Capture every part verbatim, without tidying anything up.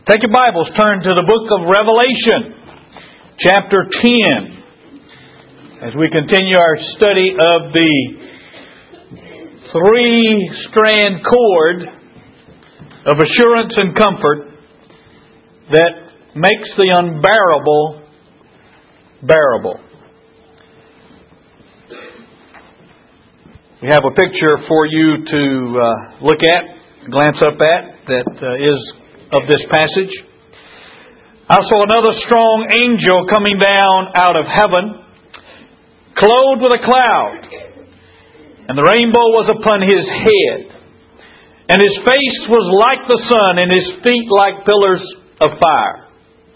Take your Bibles, turn to the book of Revelation, chapter ten, as we continue our study of the three-strand cord of assurance and comfort that makes the unbearable bearable. We have a picture for you to uh, look at, glance up at, that uh, is of this passage. I saw another strong angel coming down out of heaven, clothed with a cloud, and the rainbow was upon his head, and his face was like the sun, and his feet like pillars of fire.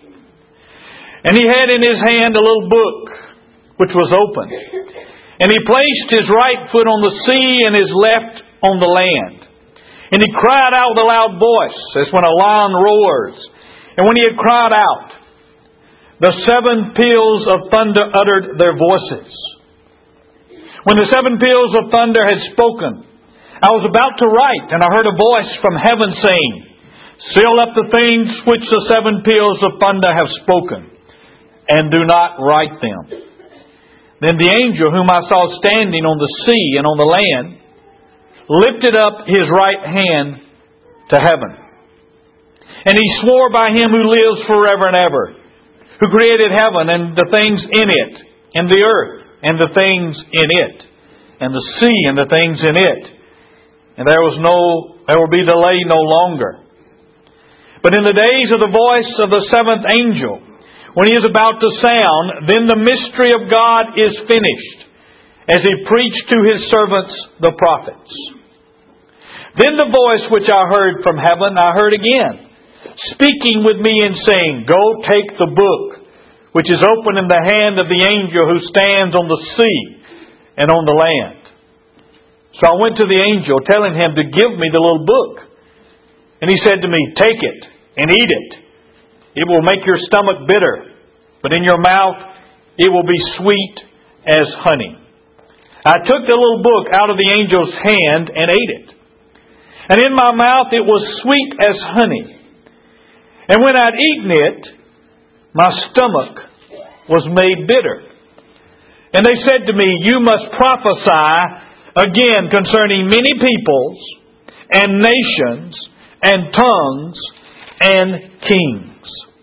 And he had in his hand a little book, which was open, and he placed his right foot on the sea and his left on the land. And he cried out with a loud voice, as when a lion roars. And when he had cried out, the seven peals of thunder uttered their voices. When the seven peals of thunder had spoken, I was about to write, and I heard a voice from heaven saying, "Seal up the things which the seven peals of thunder have spoken, and do not write them." Then the angel whom I saw standing on the sea and on the land lifted up his right hand to heaven. And he swore by him who lives forever and ever, who created heaven and the things in it, and the earth and the things in it, and the sea and the things in it. And there was no, there will be delay no longer. But in the days of the voice of the seventh angel, when he is about to sound, then the mystery of God is finished, as he preached to his servants the prophets. Then the voice which I heard from heaven, I heard again, speaking with me and saying, "Go take the book, which is open in the hand of the angel who stands on the sea and on the land." So I went to the angel, telling him to give me the little book. And he said to me, "Take it and eat it. It will make your stomach bitter, but in your mouth it will be sweet as honey." I took the little book out of the angel's hand and ate it. And in my mouth it was sweet as honey. And when I'd eaten it, my stomach was made bitter. And they said to me, "You must prophesy again concerning many peoples and nations and tongues and kings."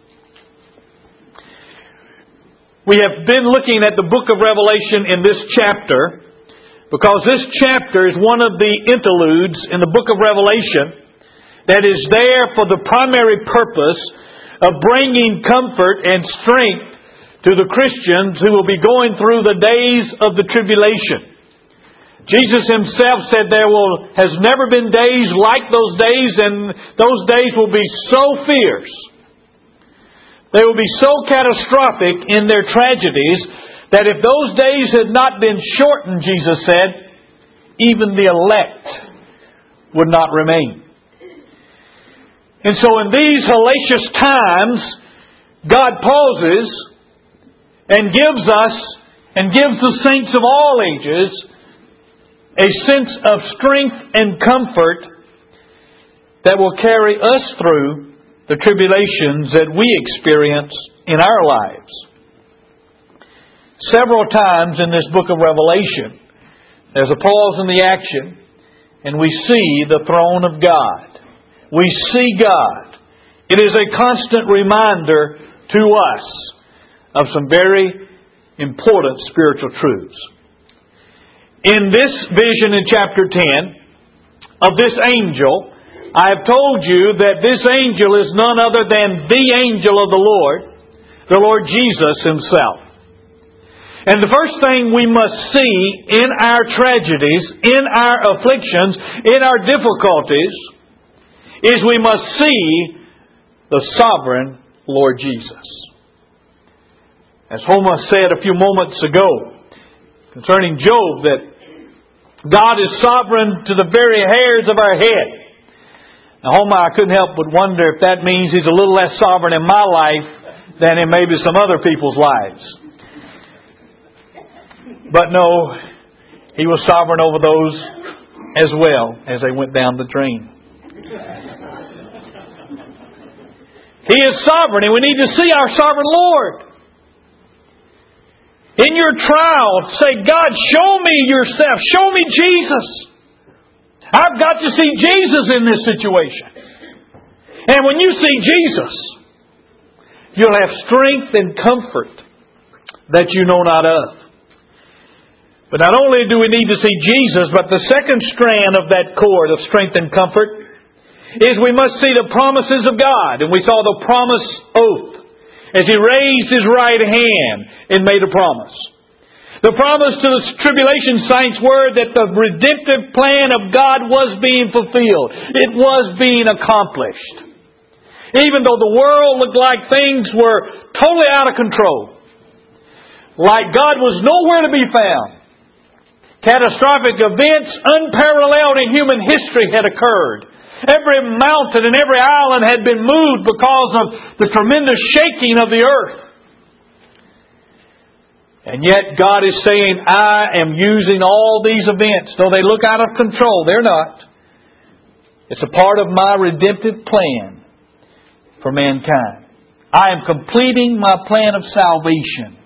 We have been looking at the book of Revelation in this chapter, because this chapter is one of the interludes in the book of Revelation that is there for the primary purpose of bringing comfort and strength to the Christians who will be going through the days of the tribulation. Jesus himself said there will has never been days like those days, and those days will be so fierce. They will be so catastrophic in their tragedies that if those days had not been shortened, Jesus said, even the elect would not remain. And so in these hellacious times, God pauses and gives us and gives the saints of all ages a sense of strength and comfort that will carry us through the tribulations that we experience in our lives. Several times in this book of Revelation, there's a pause in the action, and we see the throne of God. We see God. It is a constant reminder to us of some very important spiritual truths. In this vision in chapter ten of this angel, I have told you that this angel is none other than the angel of the Lord, the Lord Jesus himself. And the first thing we must see in our tragedies, in our afflictions, in our difficulties, is we must see the sovereign Lord Jesus. As Homer said a few moments ago concerning Job, that God is sovereign to the very hairs of our head. Now, Homer, I couldn't help but wonder if that means He's a little less sovereign in my life than in maybe some other people's lives. But no, He was sovereign over those as well as they went down the drain. He is sovereign, and we need to see our sovereign Lord. In your trial, say, God, show me yourself. Show me Jesus. I've got to see Jesus in this situation. And when you see Jesus, you'll have strength and comfort that you know not of. But not only do we need to see Jesus, but the second strand of that cord of strength and comfort is we must see the promises of God. And we saw the promise oath as He raised His right hand and made a promise. The promise to the tribulation saints were that the redemptive plan of God was being fulfilled. It was being accomplished. Even though the world looked like things were totally out of control. Like God was nowhere to be found. Catastrophic events unparalleled in human history had occurred. Every mountain and every island had been moved because of the tremendous shaking of the earth. And yet God is saying, I am using all these events. Though they look out of control, they're not. It's a part of my redemptive plan for mankind. I am completing my plan of salvation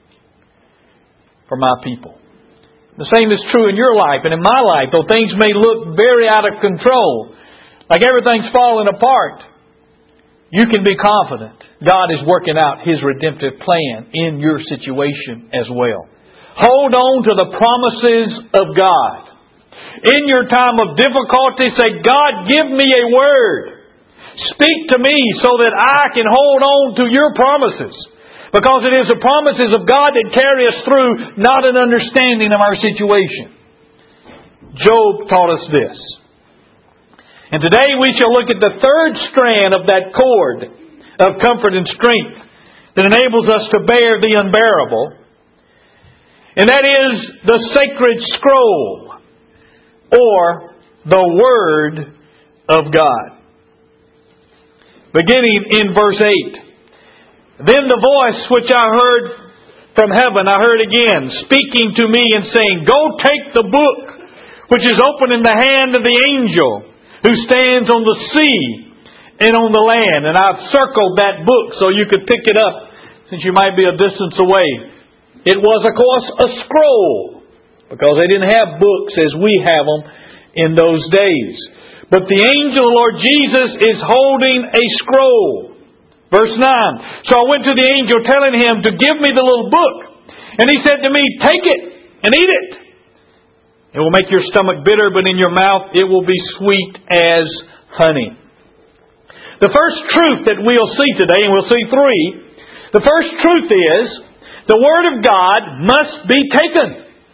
for my people. The same is true in your life and in my life. Though things may look very out of control, like everything's falling apart, you can be confident God is working out His redemptive plan in your situation as well. Hold on to the promises of God. In your time of difficulty, say, God, give me a word. Speak to me so that I can hold on to your promises. Because it is the promises of God that carry us through, not an understanding of our situation. Job taught us this. And today we shall look at the third strand of that cord of comfort and strength that enables us to bear the unbearable. And that is the sacred scroll, or the Word of God. Beginning in verse eight. Then the voice which I heard from heaven, I heard again, speaking to me and saying, Go take the book which is open in the hand of the angel who stands on the sea and on the land. And I've circled that book so you could pick it up since you might be a distance away. It was, of course, a scroll, because they didn't have books as we have them in those days. But the angel, Lord Jesus, is holding a scroll. Verse nine. So I went to the angel telling him to give me the little book. And he said to me, Take it and eat it. It will make your stomach bitter, but in your mouth it will be sweet as honey. The first truth that we'll see today, and we'll see three, the first truth is the Word of God must be taken.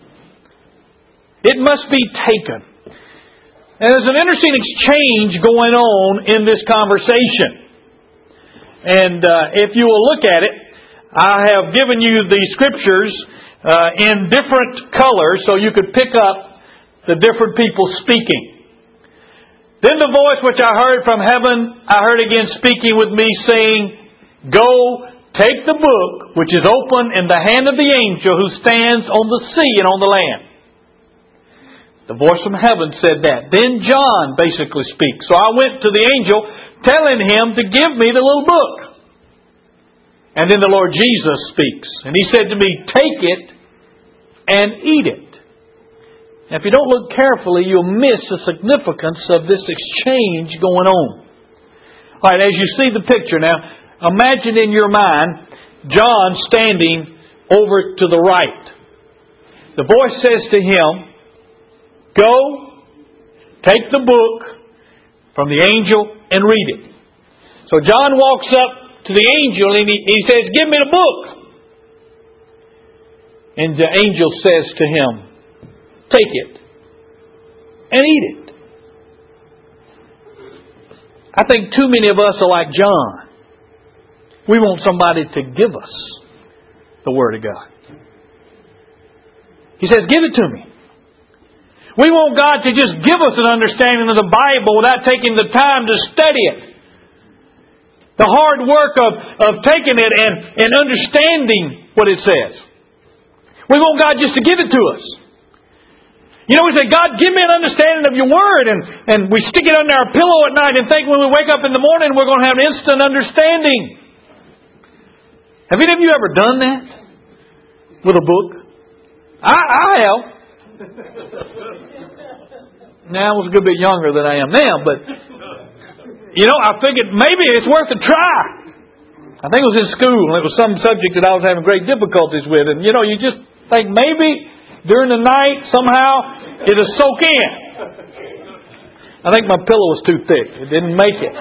It must be taken. And there's an interesting exchange going on in this conversation. And uh, if you will look at it, I have given you the Scriptures uh, in different colors so you could pick up the different people speaking. Then the voice which I heard from heaven, I heard again speaking with me, saying, Go, take the book which is open in the hand of the angel who stands on the sea and on the land. The voice from heaven said that. Then John basically speaks. So I went to the angel telling him to give me the little book. And then the Lord Jesus speaks. And He said to me, Take it and eat it. Now, if you don't look carefully, you'll miss the significance of this exchange going on. All right, as you see the picture now, imagine in your mind John standing over to the right. The voice says to him, Go, take the book from the angel and read it. So John walks up to the angel and he, he says, Give me the book. And the angel says to him, Take it and eat it. I think too many of us are like John. We want somebody to give us the Word of God. He says, Give it to me. We want God to just give us an understanding of the Bible without taking the time to study it. The hard work of, of taking it and, and understanding what it says. We want God just to give it to us. You know, we say, God, give me an understanding of your word. And, and we stick it under our pillow at night and think when we wake up in the morning we're going to have an instant understanding. Have any of you ever done that with a book? I, I have. Now, I was a good bit younger than I am now, but, you know, I figured maybe it's worth a try. I think it was in school, and it was some subject that I was having great difficulties with. And, you know, you just think maybe during the night, somehow, it'll soak in. I think my pillow was too thick. It didn't make it.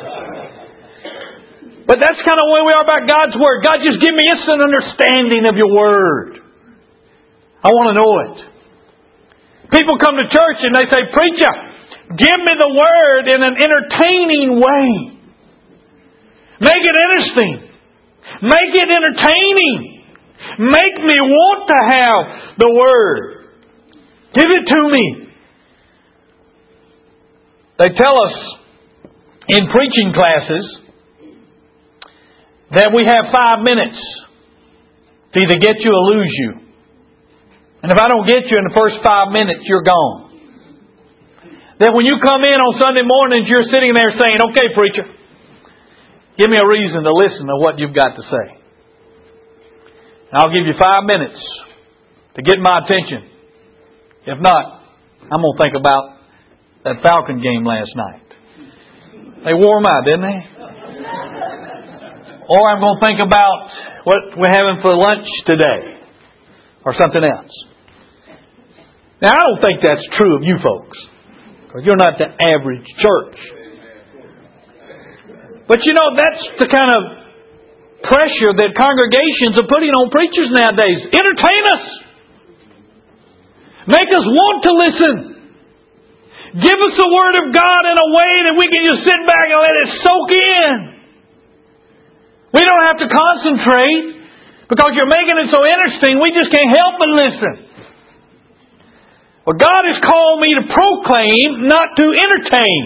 But that's kind of where we are about God's Word. God, just give me instant understanding of your Word. I want to know it. People come to church and they say, Preacher, give me the Word in an entertaining way. Make it interesting. Make it entertaining. Make me want to have the Word. Give it to me. They tell us in preaching classes that we have five minutes to either get you or lose you. And if I don't get you in the first five minutes, you're gone. That when you come in on Sunday mornings, you're sitting there saying, okay, preacher, give me a reason to listen to what you've got to say. And I'll give you five minutes to get my attention. If not, I'm going to think about that Falcon game last night. They wore them out, didn't they? Or I'm going to think about what we're having for lunch today. Or something else. Now, I don't think that's true of you folks. Because you're not the average church. But you know, that's the kind of pressure that congregations are putting on preachers nowadays. Entertain us. Make us want to listen. Give us the Word of God in a way that we can just sit back and let it soak in. We don't have to concentrate because you're making it so interesting. We just can't help but listen. Well, God has called me to proclaim, not to entertain.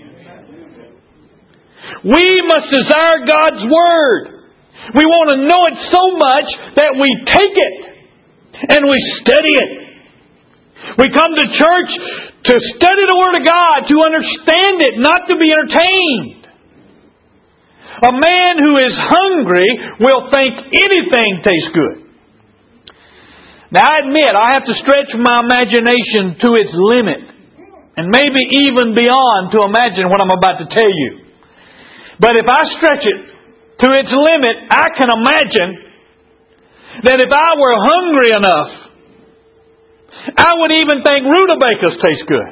We must desire God's Word. We want to know it so much that we take it and we study it. We come to church to study the Word of God, to understand it, not to be entertained. A man who is hungry will think anything tastes good. Now, I admit, I have to stretch my imagination to its limit. And maybe even beyond to imagine what I'm about to tell you. But if I stretch it to its limit, I can imagine that if I were hungry enough, I would even think rutabagas taste good.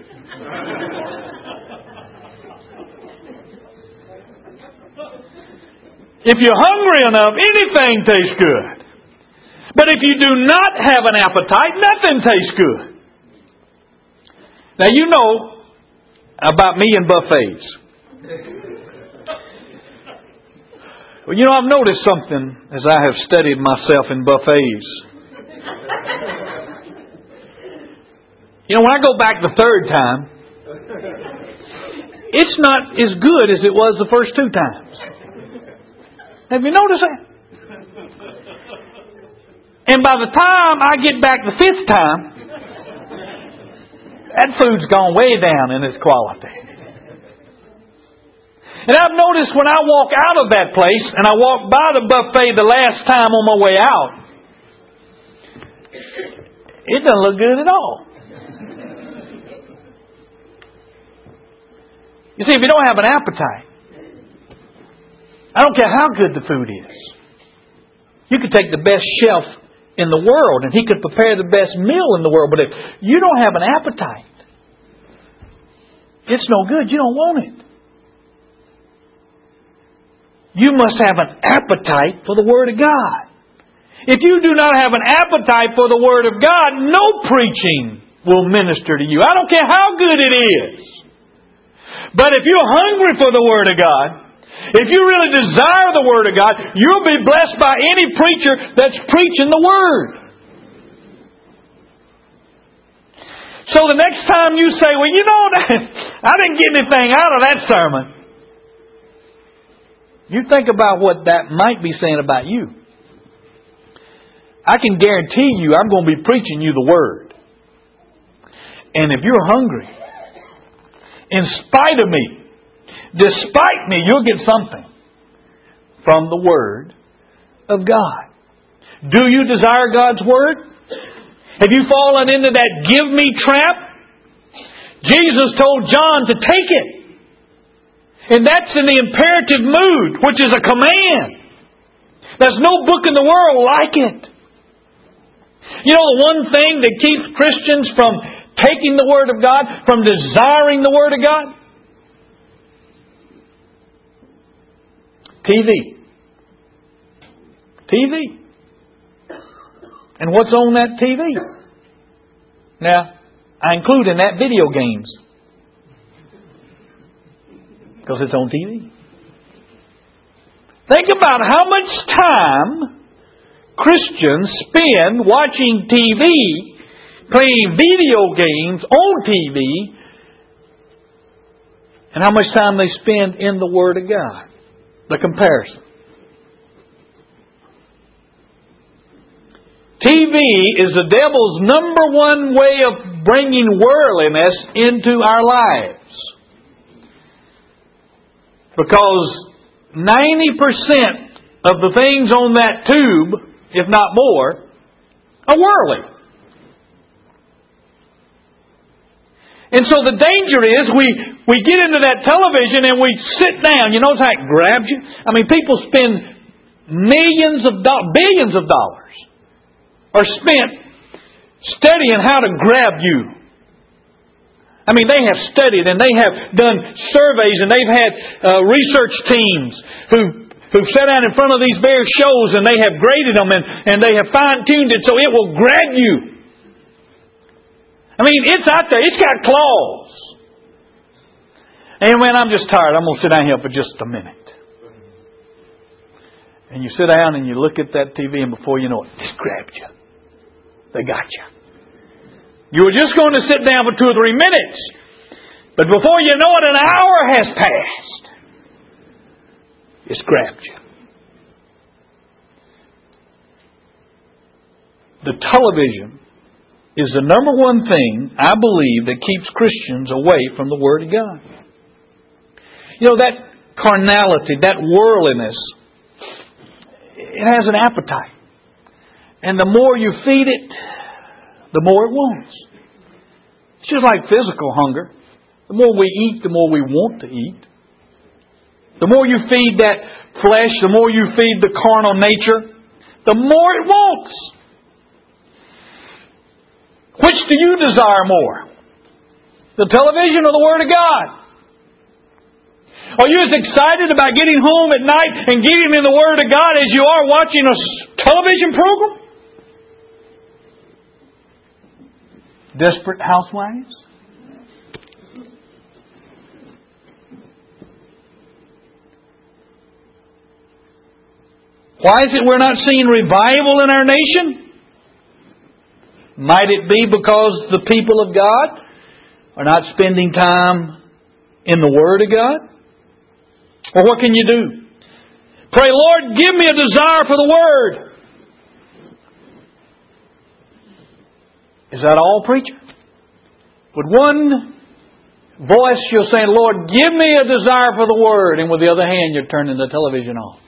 If you're hungry enough, anything tastes good. But if you do not have an appetite, nothing tastes good. Now you know about me and buffets. Well, you know, I've noticed something as I have studied myself in buffets. You know, when I go back the third time, it's not as good as it was the first two times. Have you noticed that? And by the time I get back the fifth time, that food's gone way down in its quality. And I've noticed when I walk out of that place and I walk by the buffet the last time on my way out, it doesn't look good at all. You see, if you don't have an appetite, I don't care how good the food is. You could take the best chef in the world and he could prepare the best meal in the world. But if you don't have an appetite, it's no good. You don't want it. You must have an appetite for the Word of God. If you do not have an appetite for the Word of God, no preaching will minister to you. I don't care how good it is. But if you're hungry for the Word of God, if you really desire the Word of God, you'll be blessed by any preacher that's preaching the Word. So the next time you say, well, you know, I didn't get anything out of that sermon. You think about what that might be saying about you. I can guarantee you I'm going to be preaching you the Word. And if you're hungry, in spite of me, despite me, you'll get something from the Word of God. Do you desire God's Word? Have you fallen into that give me trap? Jesus told John to take it. And that's in the imperative mood, which is a command. There's no book in the world like it. You know the one thing that keeps Christians from taking the Word of God, from desiring the Word of God? T V. T V. And what's on that T V? Now, I include in that video games. Because it's on T V. Think about how much time Christians spend watching T V, playing video games on T V, and how much time they spend in the Word of God. The comparison. T V is the devil's number one way of bringing worldliness into our lives. Because ninety percent of the things on that tube, if not more, are worldly. And so the danger is we, we get into that television and we sit down. You notice how it grabs you? I mean, people spend millions of dollars, billions of dollars are spent studying how to grab you. I mean, they have studied and they have done surveys and they've had uh, research teams who, who've sat down in front of these very shows and they have graded them and, and they have fine-tuned it so it will grab you. I mean, it's out there. It's got claws. And man, I'm just tired. I'm going to sit down here for just a minute. And you sit down and you look at that T V and before you know it, it's grabbed you. They got you. You were just going to sit down for two or three minutes. But before you know it, an hour has passed. It's grabbed you. The television is the number one thing, I believe, that keeps Christians away from the Word of God. You know, that carnality, that worldliness, it has an appetite. And the more you feed it, the more it wants. It's just like physical hunger. The more we eat, the more we want to eat. The more you feed that flesh, the more you feed the carnal nature, the more it wants. Which do you desire more? The television or the Word of God? Are you as excited about getting home at night and getting in the Word of God as you are watching a television program? Desperate Housewives? Why is it we're not seeing revival in our nation? Might it be because the people of God are not spending time in the Word of God? Or what can you do? Pray, Lord, give me a desire for the Word. Is that all, preacher? With one voice you're saying, Lord, give me a desire for the Word, and with the other hand you're turning the television off.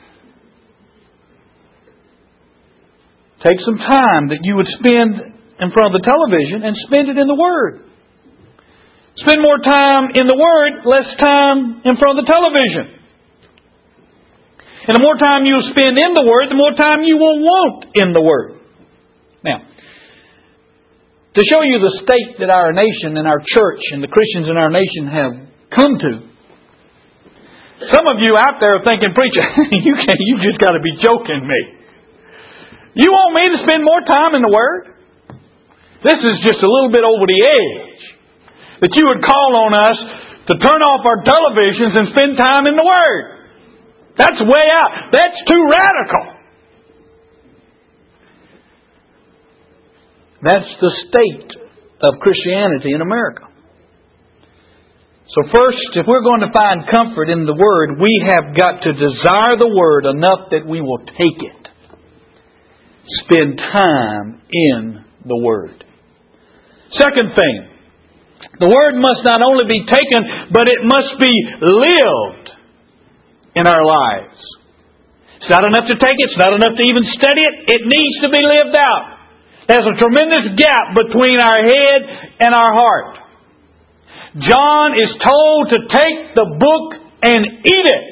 Take some time that you would spend in front of the television and spend it in the Word. Spend more time in the Word, less time in front of the television. And the more time you spend in the Word, the more time you will want in the Word. Now, to show you the state that our nation and our church and the Christians in our nation have come to, some of you out there are thinking, preacher, you can't, you just got to be joking me. You want me to spend more time in the Word? This is just a little bit over the edge. That you would call on us to turn off our televisions and spend time in the Word. That's way out. That's too radical. That's the state of Christianity in America. So first, if we're going to find comfort in the Word, we have got to desire the Word enough that we will take it. Spend time in the Word. Second thing, The Word must not only be taken, but it must be lived in our lives. It's not enough to take it. It's not enough to even study it. It needs to be lived out. There's a tremendous gap between our head and our heart. John is told to take the book and eat it.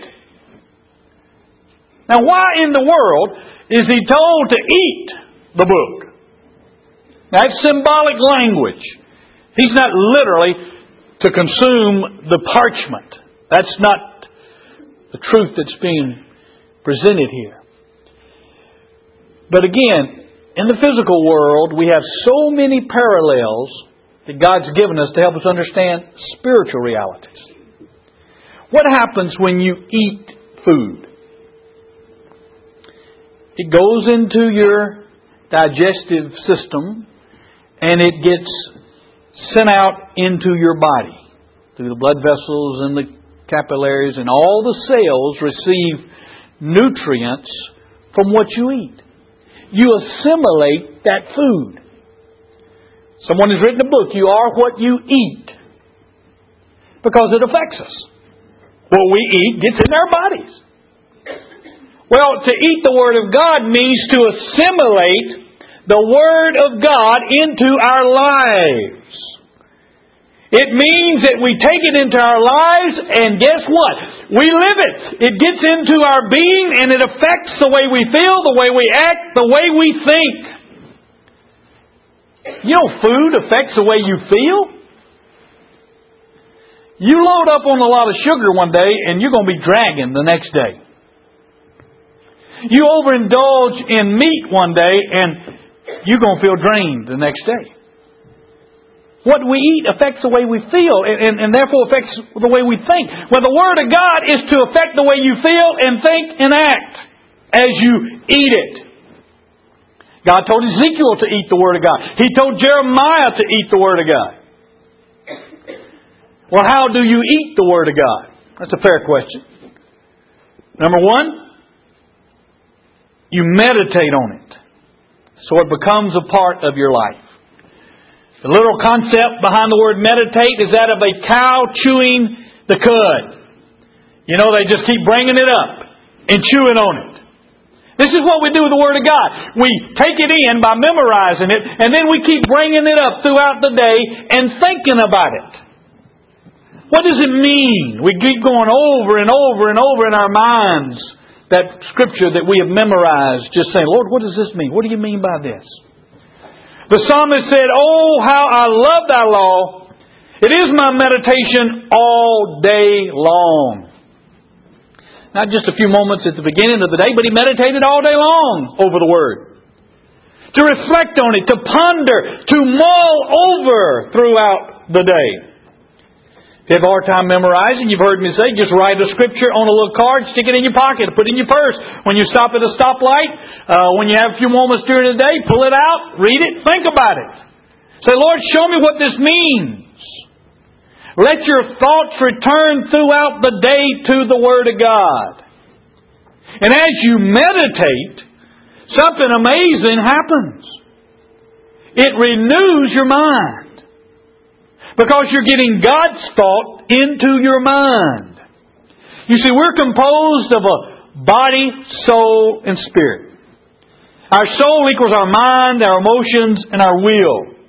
Now, why in the world is he told to eat the book? That's symbolic language. He's not literally to consume the parchment. That's not the truth that's being presented here. But again, in the physical world, we have so many parallels that God's given us to help us understand spiritual realities. What happens when you eat food? It goes into your digestive system and it gets sent out into your body through the blood vessels and the capillaries, and all the cells receive nutrients from what you eat. You assimilate that food. Someone has written a book, You Are What You Eat, because it affects us. What we eat gets in our bodies. Well, to eat the Word of God means to assimilate the Word of God into our lives. It means that we take it into our lives, and guess what? We live it. It gets into our being, and it affects the way we feel, the way we act, the way we think. You know, food affects the way you feel. You load up on a lot of sugar one day, and you're going to be dragging the next day. You overindulge in meat one day, and you're going to feel drained the next day. What we eat affects the way we feel, and, and, and therefore affects the way we think. Well, the Word of God is to affect the way you feel and think and act as you eat it. God told Ezekiel to eat the Word of God. He told Jeremiah to eat the Word of God. Well, how do you eat the Word of God? That's a fair question. Number one, you meditate on it so it becomes a part of your life. The literal concept behind the word meditate is that of a cow chewing the cud. You know, they just keep bringing it up and chewing on it. This is what we do with the Word of God. We take it in by memorizing it, and then we keep bringing it up throughout the day and thinking about it. What does it mean? We keep going over and over and over in our minds that Scripture that we have memorized, just saying, Lord, what does this mean? What do you mean by this? The psalmist said, oh, how I love Thy law. It is my meditation all day long. Not just a few moments at the beginning of the day, but he meditated all day long over the Word. To reflect on it, to ponder, to mull over throughout the day. If you have a hard time memorizing, you've heard me say, just write a Scripture on a little card, stick it in your pocket, put it in your purse. When you stop at a stoplight, uh, when you have a few moments during the day, pull it out, read it, think about it. Say, Lord, show me what this means. Let your thoughts return throughout the day to the Word of God. And as you meditate, something amazing happens. It renews your mind. Because you're getting God's thought into your mind. You see, we're composed of a body, soul, and spirit. Our soul equals our mind, our emotions, and our will.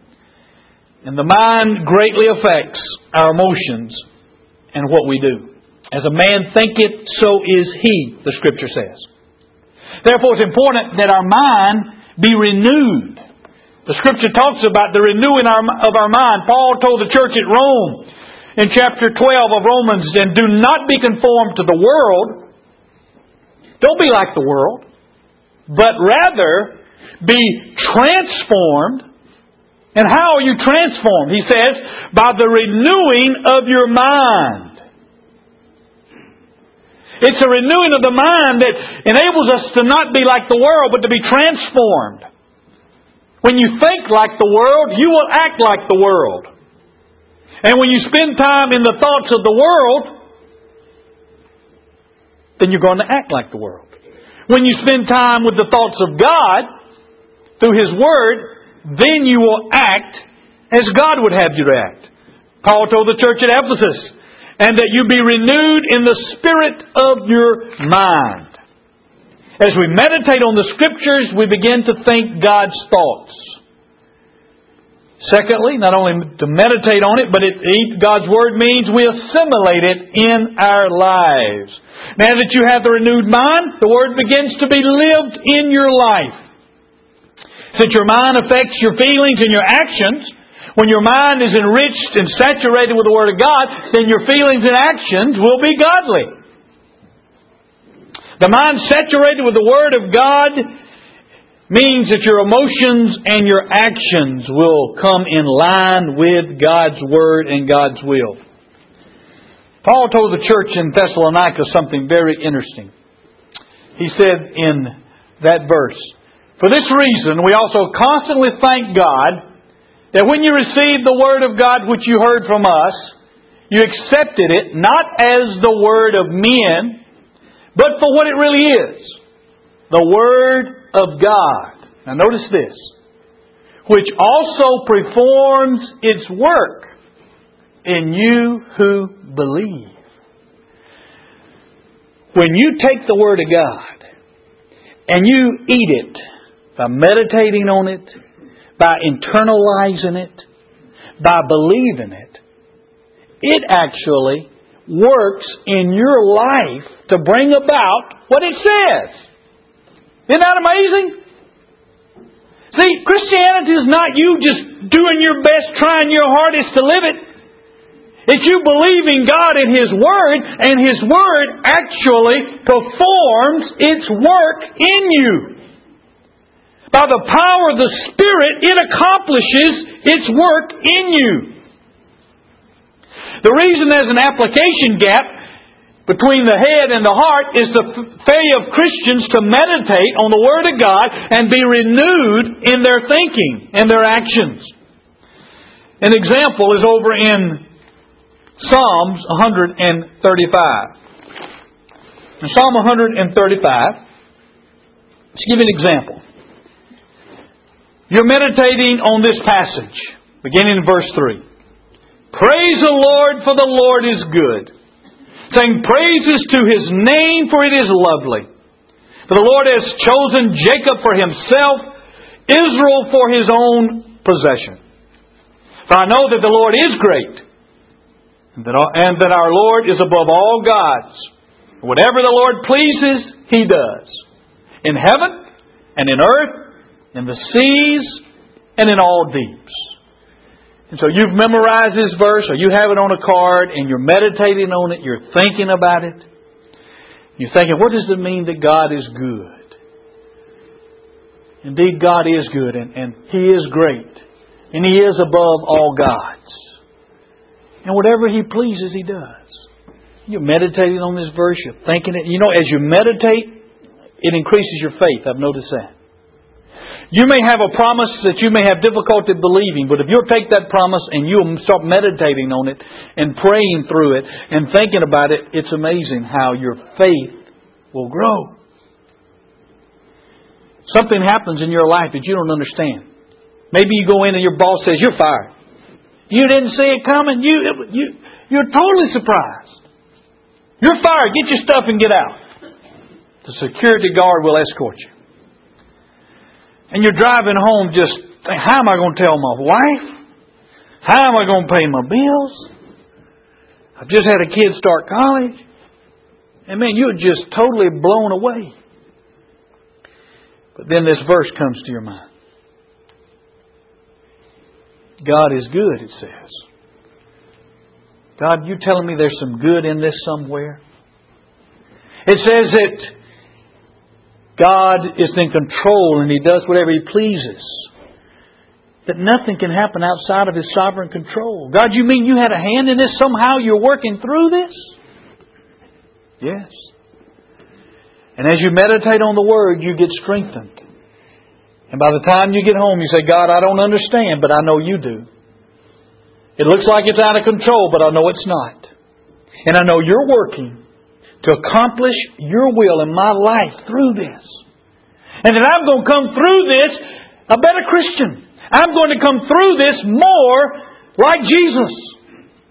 And the mind greatly affects our emotions and what we do. As a man thinketh, so is he, the Scripture says. Therefore, it's important that our mind be renewed. The Scripture talks about the renewing of our mind. Paul told the church at Rome in chapter twelve of Romans, and do not be conformed to the world. Don't be like the world. But rather be transformed. And how are you transformed? He says, by the renewing of your mind. It's a renewing of the mind that enables us to not be like the world, but to be transformed. When you think like the world, you will act like the world. And when you spend time in the thoughts of the world, then you're going to act like the world. When you spend time with the thoughts of God, through His Word, then you will act as God would have you to act. Paul told the church at Ephesus, and that you be renewed in the spirit of your mind. As we meditate on the Scriptures, we begin to think God's thoughts. Secondly, not only to meditate on it, but it, God's Word means we assimilate it in our lives. Now that you have the renewed mind, the Word begins to be lived in your life. Since your mind affects your feelings and your actions, when your mind is enriched and saturated with the Word of God, then your feelings and actions will be godly. The mind saturated with the Word of God means that your emotions and your actions will come in line with God's Word and God's will. Paul told the church in Thessalonica something very interesting. He said in that verse, "For this reason we also constantly thank God that when you received the Word of God which you heard from us, you accepted it not as the word of men, but for what it really is, the Word of God." Now notice this. "Which also performs its work in you who believe." When you take the Word of God and you eat it by meditating on it, by internalizing it, by believing it, it actually works in your life to bring about what it says. Isn't that amazing? See, Christianity is not you just doing your best, trying your hardest to live it. It's you believing God and His Word, and His Word actually performs its work in you. By the power of the Spirit, it accomplishes its work in you. The reason there's an application gap between the head and the heart is the failure of Christians to meditate on the Word of God and be renewed in their thinking and their actions. An example is over in Psalms one thirty-five. In Psalm one thirty-five, let's give you an example. You're meditating on this passage, beginning in verse three. "Praise the Lord, for the Lord is good. Sing praises to His name, for it is lovely. For the Lord has chosen Jacob for Himself, Israel for His own possession. For I know that the Lord is great, and that our Lord is above all gods. Whatever the Lord pleases, He does. In heaven and in earth, in the seas, and in all deeps." And so you've memorized this verse, or you have it on a card, and you're meditating on it, you're thinking about it. You're thinking, what does it mean that God is good? Indeed, God is good, and, and He is great. And He is above all gods. And whatever He pleases, He does. You're meditating on this verse, you're thinking it. You know, as you meditate, it increases your faith. I've noticed that. You may have a promise that you may have difficulty believing, but if you'll take that promise and you'll start meditating on it and praying through it and thinking about it, it's amazing how your faith will grow. Something happens in your life that you don't understand. Maybe you go in and your boss says, "You're fired." You didn't see it coming. You, you, you're totally surprised. "You're fired. Get your stuff and get out." The security guard will escort you. And you're driving home just think, how am I going to tell my wife? How am I going to pay my bills? I've just had a kid start college. And man, you're just totally blown away. But then this verse comes to your mind. God is good, it says. God, you telling me there's some good in this somewhere? It says that God is in control and He does whatever He pleases. That nothing can happen outside of His sovereign control. God, you mean you had a hand in this? Somehow you're working through this? Yes. And as you meditate on the Word, you get strengthened. And by the time you get home, you say, "God, I don't understand, but I know you do. It looks like it's out of control, but I know it's not. And I know you're working to accomplish your will in my life through this. And that I'm going to come through this a better Christian. I'm going to come through this more like Jesus."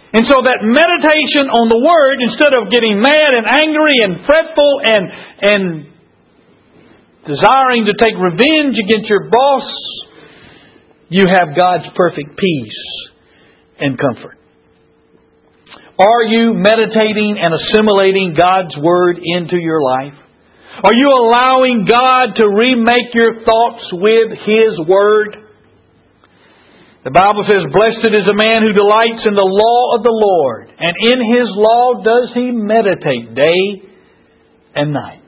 And so that meditation on the Word, instead of getting mad and angry and fretful and, and desiring to take revenge against your boss, you have God's perfect peace and comfort. Are you meditating and assimilating God's Word into your life? Are you allowing God to remake your thoughts with His Word? The Bible says, "Blessed is a man who delights in the law of the Lord, and in His law does he meditate day and night."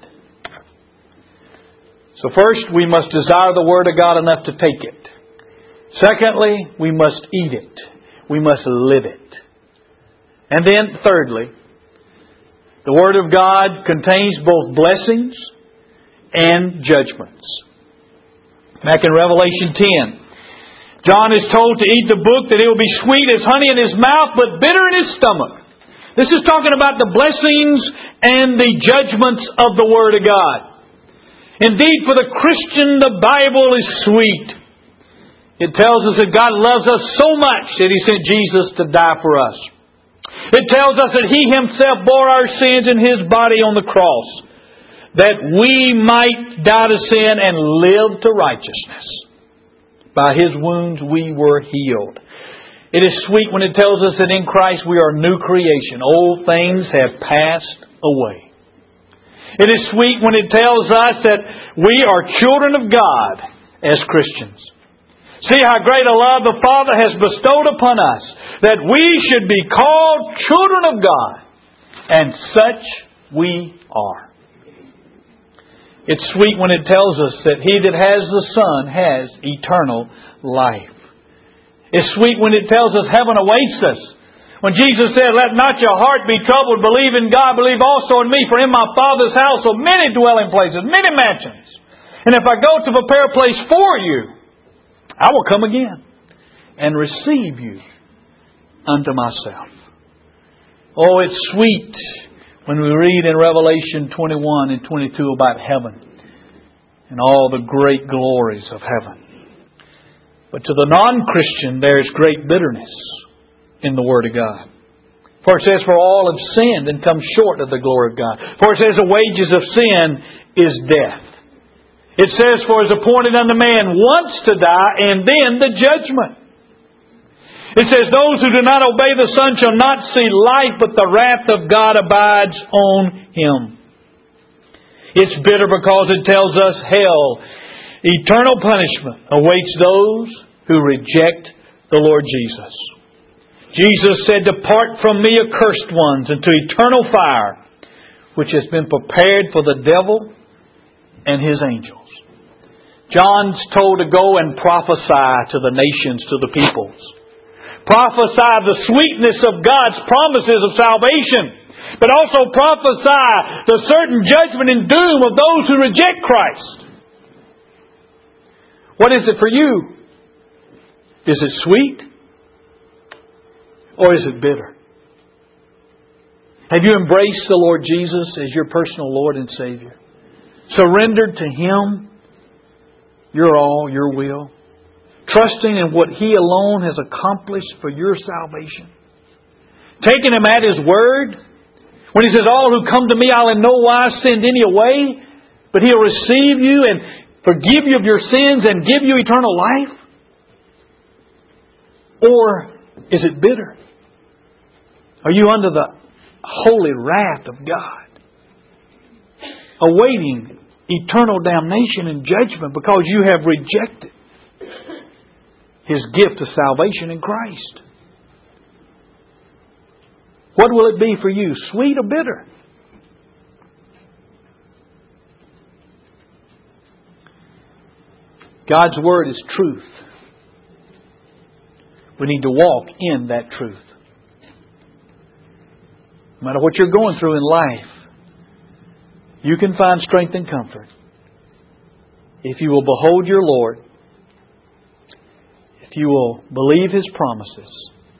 So first, we must desire the Word of God enough to take it. Secondly, we must eat it. We must live it. And then, thirdly, the Word of God contains both blessings and judgments. Back in Revelation ten, John is told to eat the book, that it will be sweet as honey in his mouth, but bitter in his stomach. This is talking about the blessings and the judgments of the Word of God. Indeed, for the Christian, the Bible is sweet. It tells us that God loves us so much that He sent Jesus to die for us. It tells us that He Himself bore our sins in His body on the cross, that we might die to sin and live to righteousness. By His wounds we were healed. It is sweet when it tells us that in Christ we are a new creation. Old things have passed away. It is sweet when it tells us that we are children of God as Christians. See how great a love the Father has bestowed upon us, that we should be called children of God. And such we are. It's sweet when it tells us that he that has the Son has eternal life. It's sweet when it tells us heaven awaits us. When Jesus said, "Let not your heart be troubled, believe in God, believe also in me, for in my Father's house are many dwelling places, many mansions. And if I go to prepare a place for you, I will come again and receive you unto myself." Oh, it's sweet when we read in Revelation twenty-one and twenty-two about heaven and all the great glories of heaven. But to the non-Christian there is great bitterness in the Word of God. For it says, "For all have sinned and come short of the glory of God." For it says, "The wages of sin is death." It says, "For it is appointed unto man once to die, and then the judgment." It says, "Those who do not obey the Son shall not see life, but the wrath of God abides on him." It's bitter because it tells us hell, eternal punishment, awaits those who reject the Lord Jesus. Jesus said, "Depart from me, accursed ones, into eternal fire, which has been prepared for the devil and his angels." John's told to go and prophesy to the nations, to the peoples. Prophesy the sweetness of God's promises of salvation, but also prophesy the certain judgment and doom of those who reject Christ. What is it for you? Is it sweet? Or is it bitter? Have you embraced the Lord Jesus as your personal Lord and Savior? Surrendered to Him your all, your will? Trusting in what He alone has accomplished for your salvation? Taking Him at His word? When He says, "All who come to me, I'll in no wise send any away," but He'll receive you and forgive you of your sins and give you eternal life? Or is it bitter? Are you under the holy wrath of God, awaiting eternal damnation and judgment because you have rejected His gift of salvation in Christ? What will it be for you, sweet or bitter? God's Word is truth. We need to walk in that truth. No matter what you're going through in life, you can find strength and comfort if you will behold your Lord, if you will believe His promises,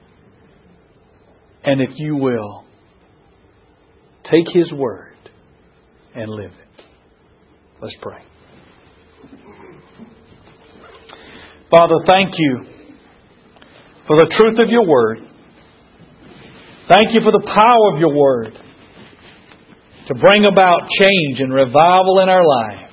and if you will take His Word and live it. Let's pray. Father, thank You for the truth of Your Word. Thank you for the power of your Word to bring about change and revival in our life.